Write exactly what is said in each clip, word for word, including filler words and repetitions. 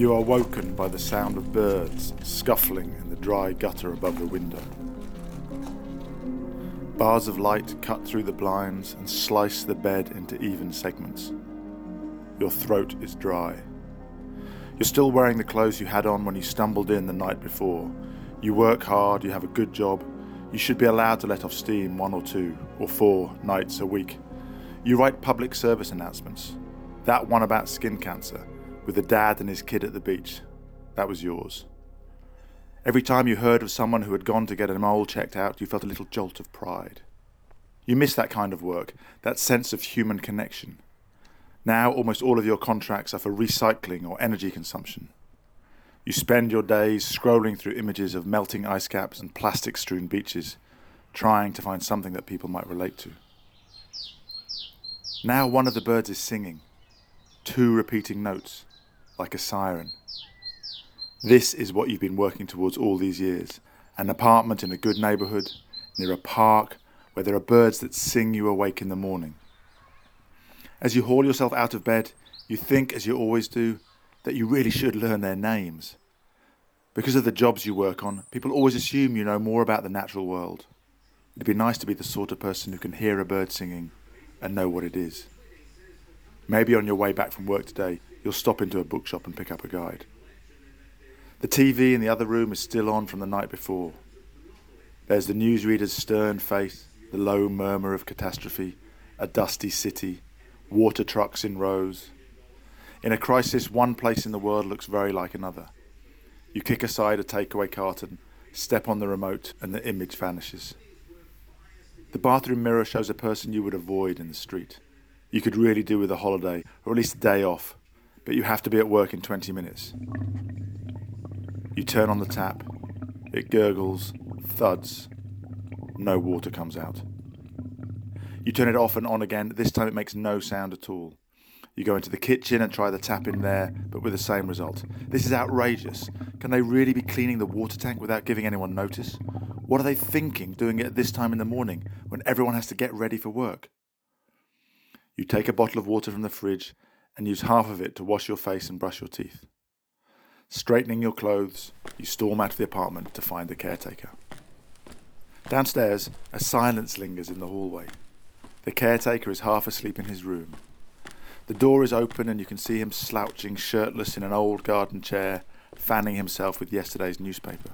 You are woken by the sound of birds scuffling in the dry gutter above the window. Bars of light cut through the blinds and slice the bed into even segments. Your throat is dry. You're still wearing the clothes you had on when you stumbled in the night before. You work hard, you have a good job. You should be allowed to let off steam one or two or four nights a week. You write public service announcements. That one about skin cancer, with the dad and his kid at the beach, that was yours. Every time you heard of someone who had gone to get a mole checked out, you felt a little jolt of pride. You miss that kind of work, that sense of human connection. Now almost all of your contracts are for recycling or energy consumption. You spend your days scrolling through images of melting ice caps and plastic-strewn beaches, trying to find something that people might relate to. Now one of the birds is singing, two repeating notes, like a siren. This is what you've been working towards all these years, an apartment in a good neighbourhood, near a park where there are birds that sing you awake in the morning. As you haul yourself out of bed, you think, as you always do, that you really should learn their names. Because of the jobs you work on, people always assume you know more about the natural world. It'd be nice to be the sort of person who can hear a bird singing and know what it is. Maybe on your way back from work today, you'll stop into a bookshop and pick up a guide. The T V in the other room is still on from the night before. There's the newsreader's stern face, the low murmur of catastrophe, a dusty city, water trucks in rows. In a crisis, one place in the world looks very like another. You kick aside a takeaway carton, step on the remote, and the image vanishes. The bathroom mirror shows a person you would avoid in the street. You could really do with a holiday, or at least a day off, but you have to be at work in twenty minutes. You turn on the tap. It gurgles, thuds. No water comes out. You turn it off and on again. This time it makes no sound at all. You go into the kitchen and try the tap in there, but with the same result. This is outrageous. Can they really be cleaning the water tank without giving anyone notice? What are they thinking doing it at this time in the morning when everyone has to get ready for work? You take a bottle of water from the fridge and use half of it to wash your face and brush your teeth. Straightening your clothes, you storm out of the apartment to find the caretaker. Downstairs, a silence lingers in the hallway. The caretaker is half asleep in his room. The door is open and you can see him slouching shirtless in an old garden chair, fanning himself with yesterday's newspaper.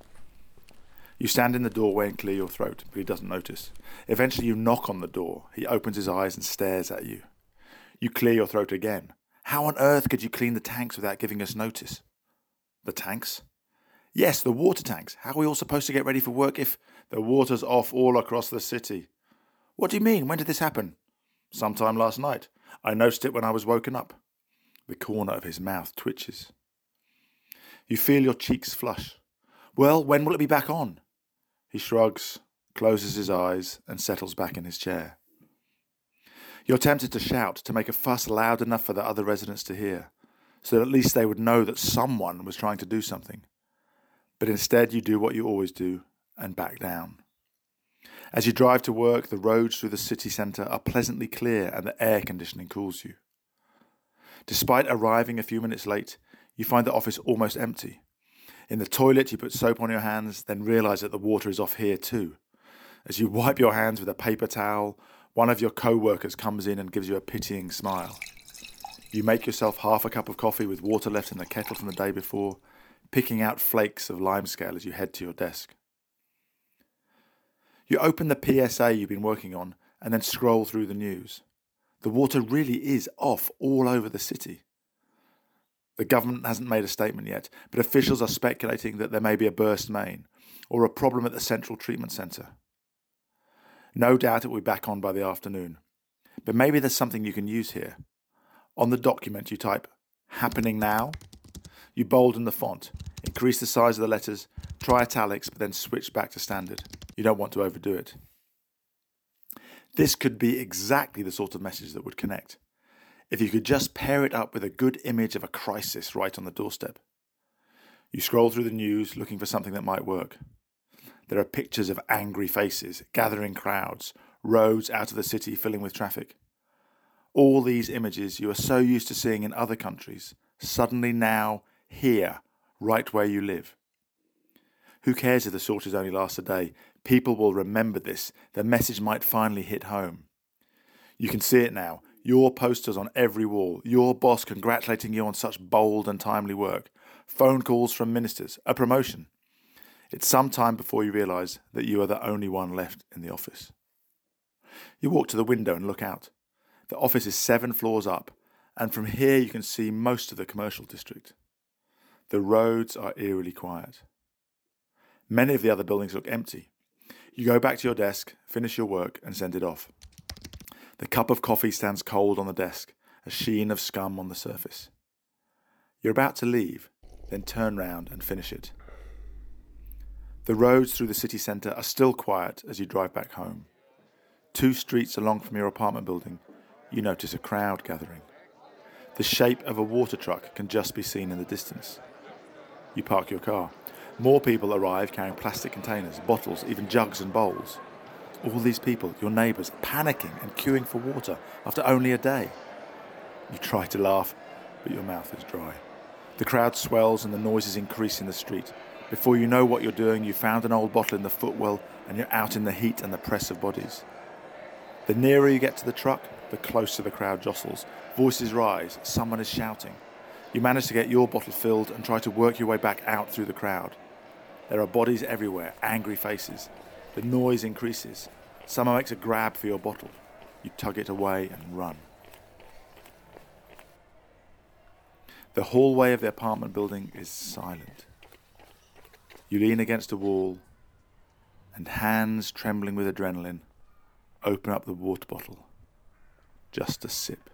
You stand in the doorway and clear your throat, but he doesn't notice. Eventually you knock on the door. He opens his eyes and stares at you. You clear your throat again. How on earth could you clean the tanks without giving us notice? The tanks? Yes, the water tanks. How are we all supposed to get ready for work if the water's off all across the city? What do you mean? When did this happen? Sometime last night. I noticed it when I was woken up. The corner of his mouth twitches. You feel your cheeks flush. Well, when will it be back on? He shrugs, closes his eyes, and settles back in his chair. You're tempted to shout, to make a fuss loud enough for the other residents to hear, so that at least they would know that someone was trying to do something. But instead you do what you always do, and back down. As you drive to work, the roads through the city centre are pleasantly clear and the air conditioning cools you. Despite arriving a few minutes late, you find the office almost empty. In the toilet, you put soap on your hands, then realise that the water is off here too. As you wipe your hands with a paper towel, one of your co-workers comes in and gives you a pitying smile. You make yourself half a cup of coffee with water left in the kettle from the day before, picking out flakes of limescale as you head to your desk. You open the P S A you've been working on and then scroll through the news. The water really is off all over the city. The government hasn't made a statement yet, but officials are speculating that there may be a burst main or a problem at the central treatment centre. No doubt it will be back on by the afternoon, but maybe there's something you can use here. On the document you type, happening now. You bolden the font, increase the size of the letters, try italics, but then switch back to standard. You don't want to overdo it. This could be exactly the sort of message that would connect, if you could just pair it up with a good image of a crisis right on the doorstep. You scroll through the news looking for something that might work. There are pictures of angry faces, gathering crowds, roads out of the city filling with traffic. All these images you are so used to seeing in other countries suddenly now here, right where you live. Who cares if the shortage only lasts a day? People will remember this. The message might finally hit home. You can see it now. Your posters on every wall. Your boss congratulating you on such bold and timely work. Phone calls from ministers. A promotion. It's some time before you realise that you are the only one left in the office. You walk to the window and look out. The office is seven floors up, and from here you can see most of the commercial district. The roads are eerily quiet. Many of the other buildings look empty. You go back to your desk, finish your work, and send it off. The cup of coffee stands cold on the desk, a sheen of scum on the surface. You're about to leave, then turn round and finish it. The roads through the city centre are still quiet as you drive back home. Two streets along from your apartment building, you notice a crowd gathering. The shape of a water truck can just be seen in the distance. You park your car. More people arrive carrying plastic containers, bottles, even jugs and bowls. All these people, your neighbours, panicking and queuing for water after only a day. You try to laugh, but your mouth is dry. The crowd swells and the noises increase in the street. Before you know what you're doing, you found an old bottle in the footwell and you're out in the heat and the press of bodies. The nearer you get to the truck, the closer the crowd jostles. Voices rise, someone is shouting. You manage to get your bottle filled and try to work your way back out through the crowd. There are bodies everywhere, angry faces. The noise increases. Someone makes a grab for your bottle. You tug it away and run. The hallway of the apartment building is silent. You lean against a wall and, hands trembling with adrenaline, open up the water bottle. Just a sip.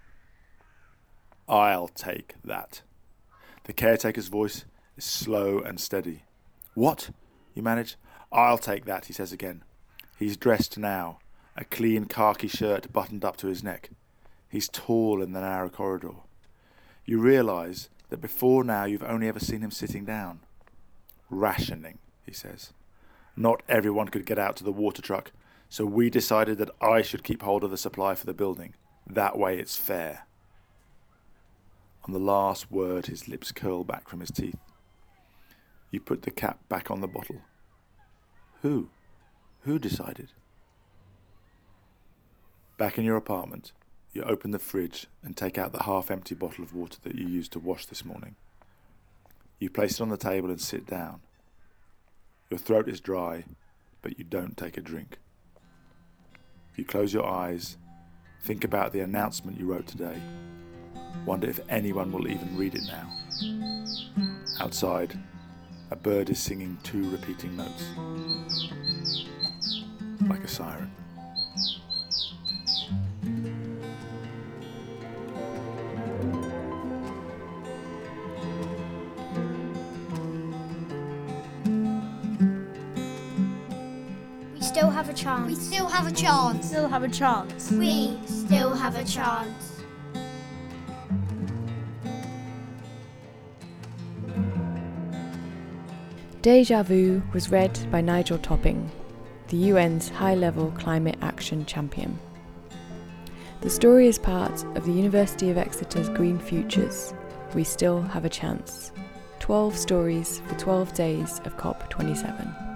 I'll take that. The caretaker's voice is slow and steady. What? You manage. I'll take that, he says again. He's dressed now, a clean khaki shirt buttoned up to his neck. He's tall in the narrow corridor. You realise that before now you've only ever seen him sitting down. Rationing, he says. Not everyone could get out to the water truck, so we decided that I should keep hold of the supply for the building. That way it's fair. On the last word, his lips curl back from his teeth. You put the cap back on the bottle. Who? Who decided? Back in your apartment, you open the fridge and take out the half-empty bottle of water that you used to wash this morning. You place it on the table and sit down. Your throat is dry, but you don't take a drink. You close your eyes, think about the announcement you wrote today. Wonder if anyone will even read it now. Outside, a bird is singing two repeating notes, like a siren. We still have a chance. We still have a chance. Still have a chance. We still have a chance. Deja Vu was read by Nigel Topping, the U N's high-level climate action champion. The story is part of the University of Exeter's Green Futures, We Still Have a Chance. twelve stories for twelve days of COP twenty-seven.